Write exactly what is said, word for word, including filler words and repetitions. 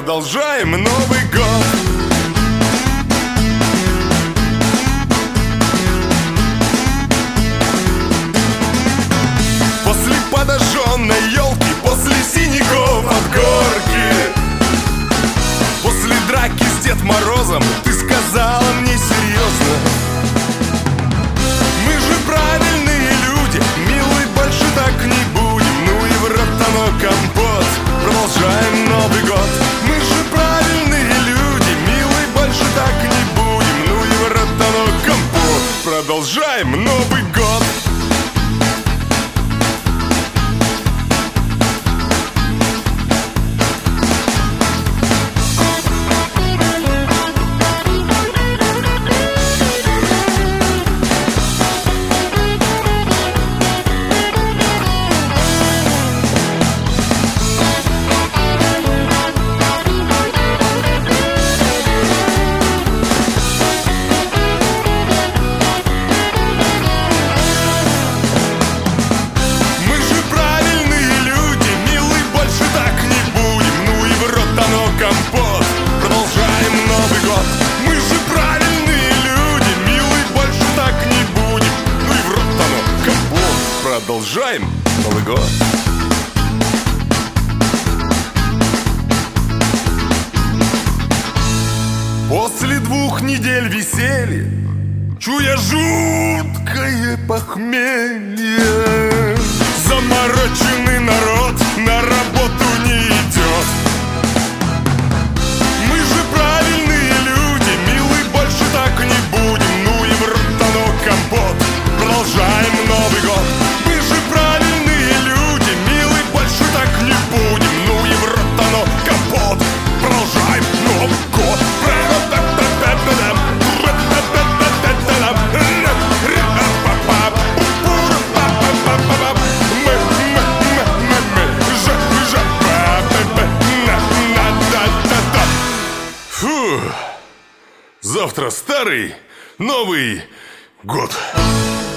продолжаем Новый год. После подожженной елки, после синяков от горки, после драки с Дед Морозом, ты сказала мне серьезно: мы же правильные люди, милый, больше так не будем. Ну и в рот оно, компот, продолжаем Новый год. Мы же правильные люди, милый, больше так не будем. Ну и в рот оно, компот, продолжаем Новый год. Компот, продолжаем Новый год. Мы же правильные люди, милый, больше так не будем. Ну и в рот оно, компот, продолжаем Новый год. После двух недель веселья, чуя жуткое похмелье, замороченный народ на работу не идет. Компот, продолжаем Новый год. Мы же правильные люди, милый, больше так не будем. Ну и в рот оно, компот, продолжаем Новый год. Фу. Завтра старый Новый год.